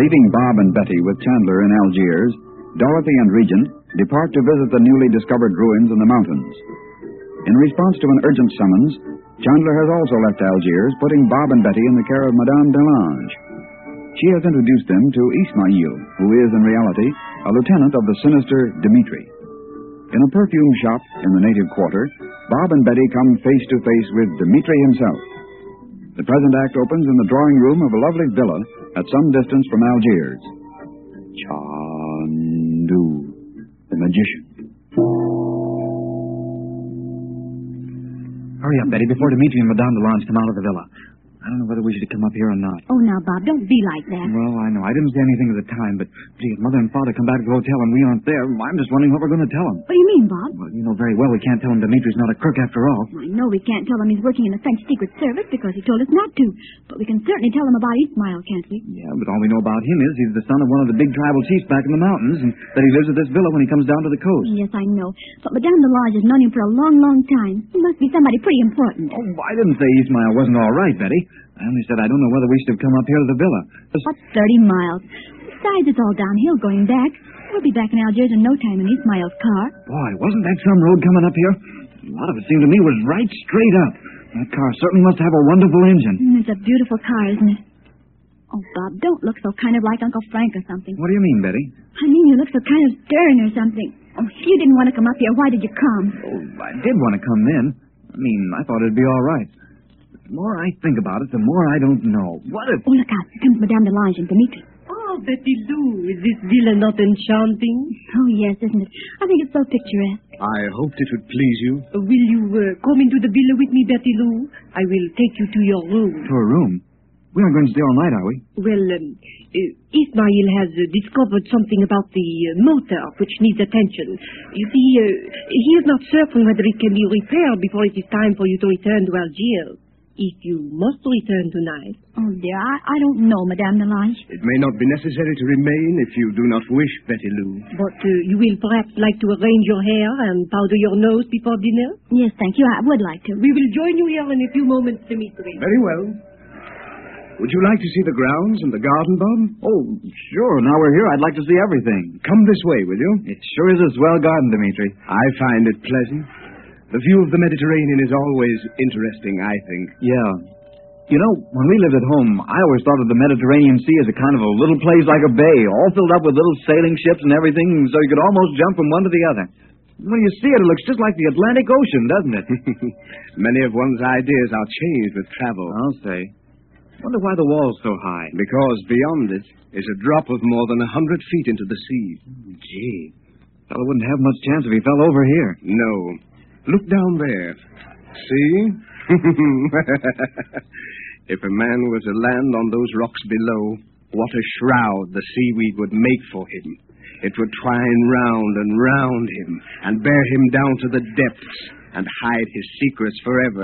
Leaving Bob and Betty with Chandler in Algiers, Dorothy and Regent depart to visit the newly discovered ruins in the mountains. In response to an urgent summons, Chandler has also left Algiers, putting Bob and Betty in the care of Madame Delange. She has introduced them to Ismail, who is, in reality, a lieutenant of the sinister Dimitri. In a perfume shop in the native quarter, Bob and Betty come face to face with Dimitri himself. The present act opens in the drawing room of a lovely villa at some distance from Algiers. Chandu, the magician. Hurry up, Betty, before Dimitri and Madame Delange come out of the villa. I don't know whether we should come up here or not. Oh, now, Bob, don't be like that. Well, I know. I didn't say anything at the time, but, gee, if Mother and Father come back to the hotel and we aren't there, I'm just wondering what we're going to tell them. What do you mean, Bob? Well, you know very well we can't tell them Dimitri's not a crook after all. I know we can't tell them he's working in the French Secret Service because he told us not to. But we can certainly tell them about Ismail, can't we? Yeah, but all we know about him is he's the son of one of the big tribal chiefs back in the mountains, and that he lives at this villa when he comes down to the coast. Yes, I know. But Madame Delange has known him for a long, long time. He must be somebody pretty important. Oh, I didn't say Ismail wasn't all right, Betty. I only said I don't know whether we should have come up here to the villa. What's 30 miles? Besides, it's all downhill going back. We'll be back in Algiers in no time in Ismail's car. Boy, wasn't that some road coming up here? A lot of it seemed to me was right straight up. That car certainly must have a wonderful engine. It's a beautiful car, isn't it? Oh, Bob, don't look so kind of like Uncle Frank or something. What do you mean, Betty? I mean, you look so kind of stern or something. Oh, if you didn't want to come up here, why did you come? Oh, I did want to come in. I mean, I thought it'd be all right. The more I think about it, the more I don't know. What if... Oh, look out. Here comes Madame Delange and Dimitri. Oh, Betty Lou, is this villa not enchanting? Oh, yes, isn't it? I think it's so picturesque. I hoped it would please you. Will you come into the villa with me, Betty Lou? I will take you to your room. To a room? We aren't going to stay all night, are we? Well, Ismail has discovered something about the motor which needs attention. You see, he is not certain whether it can be repaired before it is time for you to return to Algiers. If you must return tonight. Oh, dear, I don't know, Madame Delange. It may not be necessary to remain if you do not wish, Betty Lou. But you will perhaps like to arrange your hair and powder your nose before dinner? Yes, thank you. I would like to. We will join you here in a few moments, Dimitri. Very well. Would you like to see the grounds and the garden, Bob? Oh, sure. Now we're here, I'd like to see everything. Come this way, will you? It sure is a swell garden, Dimitri. I find it pleasant. The view of the Mediterranean is always interesting, I think. Yeah. You know, when we lived at home, I always thought of the Mediterranean Sea as a kind of a little place like a bay, all filled up with little sailing ships and everything, so you could almost jump from one to the other. When you see it, it looks just like the Atlantic Ocean, doesn't it? Many of one's ideas are changed with travel. I'll say. Wonder why the wall's so high. Because beyond it is a drop of more than 100 feet into the sea. Gee, fellow wouldn't have much chance if he fell over here. No. Look down there. See? If a man were to land on those rocks below, what a shroud the seaweed would make for him. It would twine round and round him and bear him down to the depths and hide his secrets forever.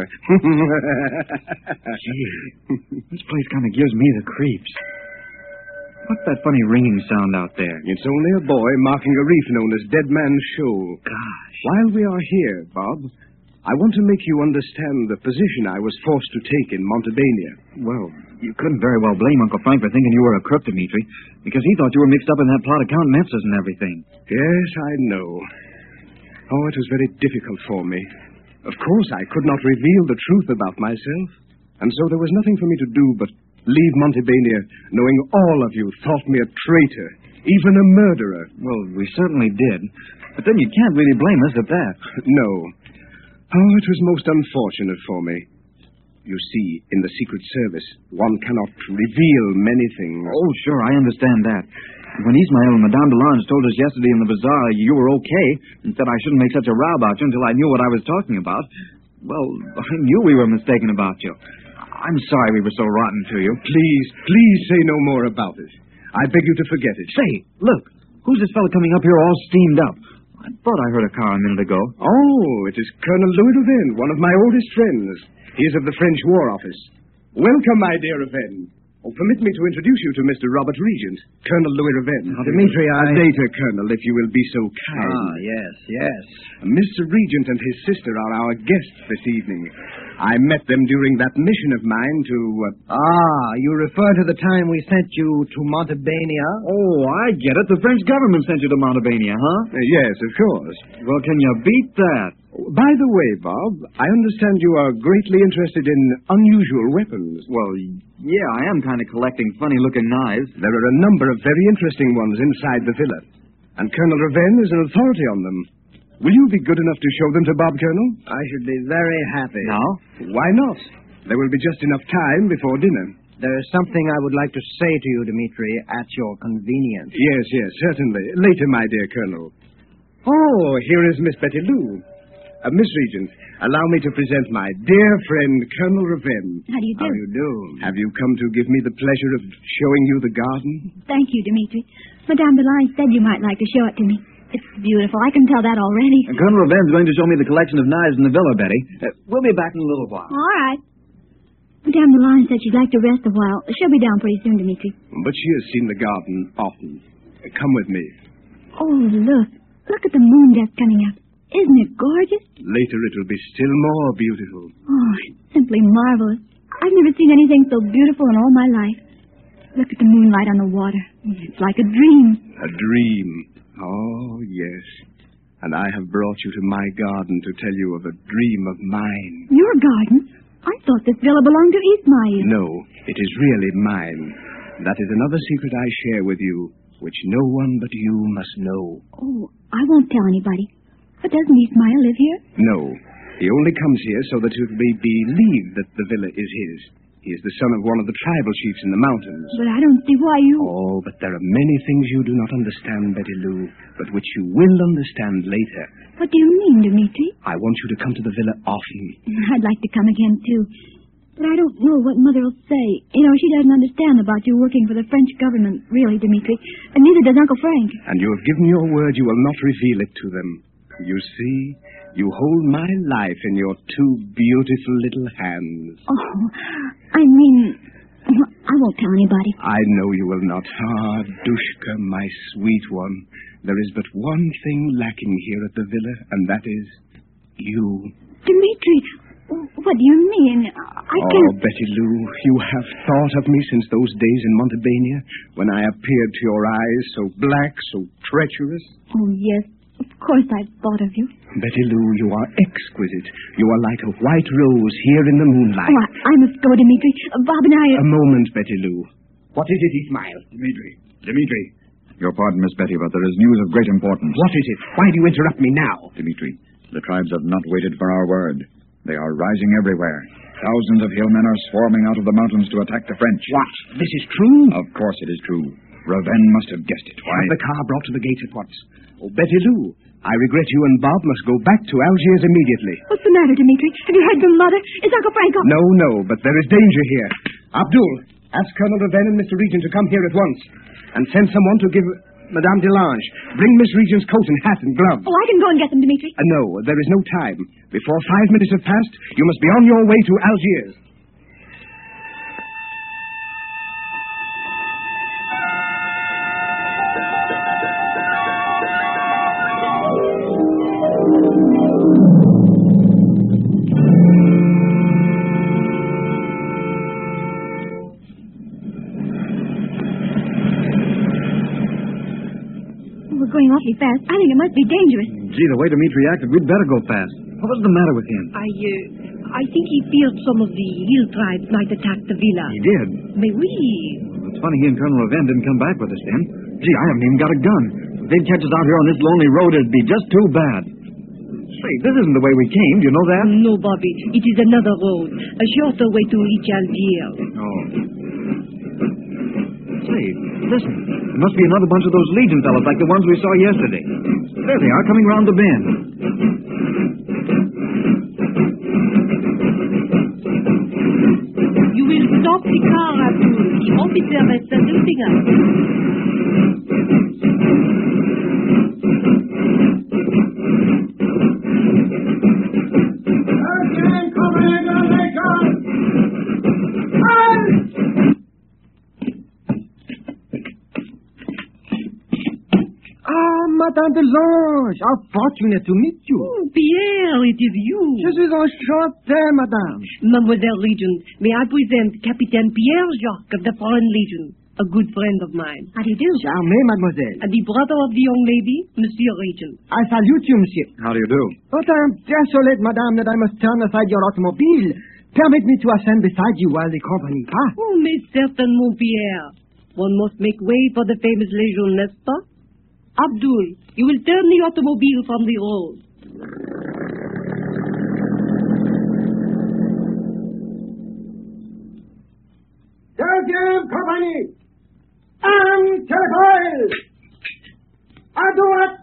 Gee, this place kind of gives me the creeps. What's that funny ringing sound out there? It's only a boy marking a reef known as Dead Man's Shoal. Gosh. While we are here, Bob, I want to make you understand the position I was forced to take in Montebania. Well, you couldn't very well blame Uncle Frank for thinking you were a crook, Dimitri, because he thought you were mixed up in that plot of Count Memphis and everything. Yes, I know. Oh, it was very difficult for me. Of course, I could not reveal the truth about myself, and so there was nothing for me to do but leave Montebania knowing all of you thought me a traitor, even a murderer. Well, we certainly did. But then you can't really blame us at that. No. Oh, it was most unfortunate for me. You see, in the Secret Service, one cannot reveal many things. Oh, sure, I understand that. When Ismail and Madame Delange told us yesterday in the bazaar you were okay and said I shouldn't make such a row about you until I knew what I was talking about, well, I knew we were mistaken about you. I'm sorry we were so rotten to you. Please say no more about it. I beg you to forget it. Say, look, who's this fellow coming up here all steamed up? I thought I heard a car a minute ago. Oh, it is Colonel Louis Ravenne, one of my oldest friends. He is of the French War Office. Welcome, my dear Ravenne. Oh, permit me to introduce you to Mr. Robert Regent, Colonel Louis Raven. Dimitri, Later, Colonel, if you will be so kind. Yes. Mr. Regent and his sister are our guests this evening. I met them during that mission of mine to... You refer to the time we sent you to Montebania? Oh, I get it. The French government sent you to Montebania, huh? Yes, of course. Well, can you beat that? By the way, Bob, I understand you are greatly interested in unusual weapons. Well, yeah, I am kind of collecting funny-looking knives. There are a number of very interesting ones inside the villa, and Colonel Raven is an authority on them. Will you be good enough to show them to Bob, Colonel? I should be very happy. Now? Why not? There will be just enough time before dinner. There is something I would like to say to you, Dimitri, at your convenience. Yes, certainly. Later, my dear Colonel. Oh, here is Miss Betty Lou. Miss Regent, allow me to present my dear friend, Colonel Raven. How do you do? How do you do? Have you come to give me the pleasure of showing you the garden? Thank you, Dimitri. Madame Delange said you might like to show it to me. It's beautiful. I can tell that already. Colonel Raven's going to show me the collection of knives in the villa, Betty. We'll be back in a little while. All right. Madame Delange said she'd like to rest a while. She'll be down pretty soon, Dimitri. But she has seen the garden often. Come with me. Oh, look. Look at the moon just coming up. Isn't it gorgeous? Later it will be still more beautiful. Oh, it's simply marvelous. I've never seen anything so beautiful in all my life. Look at the moonlight on the water. It's like a dream. A dream. Oh, yes. And I have brought you to my garden to tell you of a dream of mine. Your garden? I thought this villa belonged to Ismail. No, it is really mine. That is another secret I share with you, which no one but you must know. Oh, I won't tell anybody. But doesn't Ismail live here? No. He only comes here so that it may be believed that the villa is his. He is the son of one of the tribal chiefs in the mountains. But I don't see why you... Oh, but there are many things you do not understand, Betty Lou, but which you will understand later. What do you mean, Dimitri? I want you to come to the villa often. I'd like to come again, too. But I don't know what Mother will say. You know, she doesn't understand about you working for the French government, really, Dimitri. And neither does Uncle Frank. And you have given your word you will not reveal it to them. You see, you hold my life in your two beautiful little hands. Oh, I mean, I won't tell anybody. I know you will not. Ah, Dushka, my sweet one. There is but one thing lacking here at the villa, and that is you. Dimitri, what do you mean? I can't... Oh, Betty Lou, you have thought of me since those days in Montebania, when I appeared to your eyes so black, so treacherous. Oh, yes. Of course I've thought of you. Betty Lou, you are exquisite. You are like a white rose here in the moonlight. Oh, I must go, Dimitri. Bob and I... A moment, Betty Lou. What is it, Ismail? Dimitri. Your pardon, Miss Betty, but there is news of great importance. What is it? Why do you interrupt me now? Dimitri, the tribes have not waited for our word. They are rising everywhere. Thousands of hillmen are swarming out of the mountains to attack the French. What? This is true? Of course it is true. Raven must have guessed it. Why? Have the car brought to the gates at once. Oh, Betty Lou, I regret you and Bob must go back to Algiers immediately. What's the matter, Dimitri? Have you heard from Mother? Is Uncle Frank... No, but there is danger here. Abdul, ask Colonel Raven and Mr. Regent to come here at once. And send someone to give Madame Delange. Bring Miss Regent's coat and hat and gloves. Oh, I can go and get them, Dimitri. No, there is no time. Before 5 minutes have passed, you must be on your way to Algiers. Going awfully fast. I think it must be dangerous. Gee, the way Dimitri acted, we'd better go fast. What was the matter with him? I think he feared some of the hill tribes might attack the villa. He did. Mais oui. Well, it's funny he and Colonel Raven didn't come back with us then. Gee, I haven't even got a gun. If they'd catch us out here on this lonely road, it'd be just too bad. Say, this isn't the way we came. Do you know that? No, Bobby. It is another road. A shorter way to reach Algiers. Oh. Say, listen. There must be another bunch of those Legion fellows like the ones we saw yesterday. There they are, coming round the bend. You will stop the car, Abdul. The officer is saluting us. Madame Delange, how fortunate to meet you. Oh, Pierre, it is you. Je suis enchanté, madame. Mademoiselle Regent, may I present Capitaine Pierre Jacques of the Foreign Legion, a good friend of mine. How do you do? Charmé, mademoiselle. And the brother of the young lady, Monsieur Regent. I salute you, monsieur. How do you do? But I am desolate, madame, that I must turn aside your automobile. Permit me to ascend beside you while the company pass. Oh, mais certain, mon Pierre. One must make way for the famous Legion, n'est-ce pas? Abdul, you will turn the automobile from the road. Deuxième compagnie! En téléphone! À droite!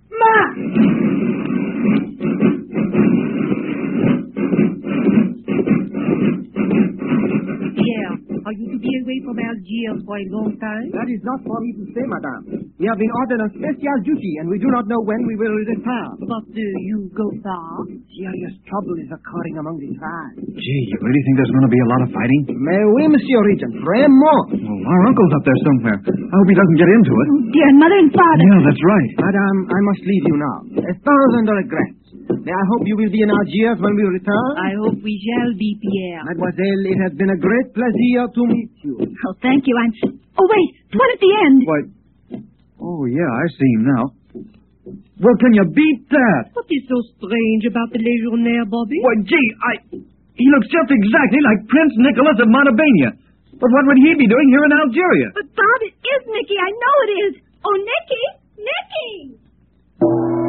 Pierre, are you to be away from Algiers for a long time? That is not for me to say, madame. We have been ordered on special duty, and we do not know when we will return. But you go far? Serious trouble is occurring among the tribes. Gee, you really think there's going to be a lot of fighting? Mais oui, monsieur Regent, vraiment. Well, our uncle's up there somewhere. I hope he doesn't get into it. Oh, dear, Mother and Father. Yeah, that's right. Madame, I must leave you now. 1,000 regrets. May I hope you will be in Algiers when we return? I hope we shall be, Pierre. Mademoiselle, it has been a great pleasure to meet you. Oh, thank you. Oh, wait. One at the end. Why? Oh, yeah, I see him now. Well, can you beat that? What is so strange about the Legionnaire, Bobby? Why, gee, he looks just exactly like Prince Nicholas of Montebania. But what would he be doing here in Algeria? But, Bob, it is Nicky. I know it is. Oh, Nicky! Nicky!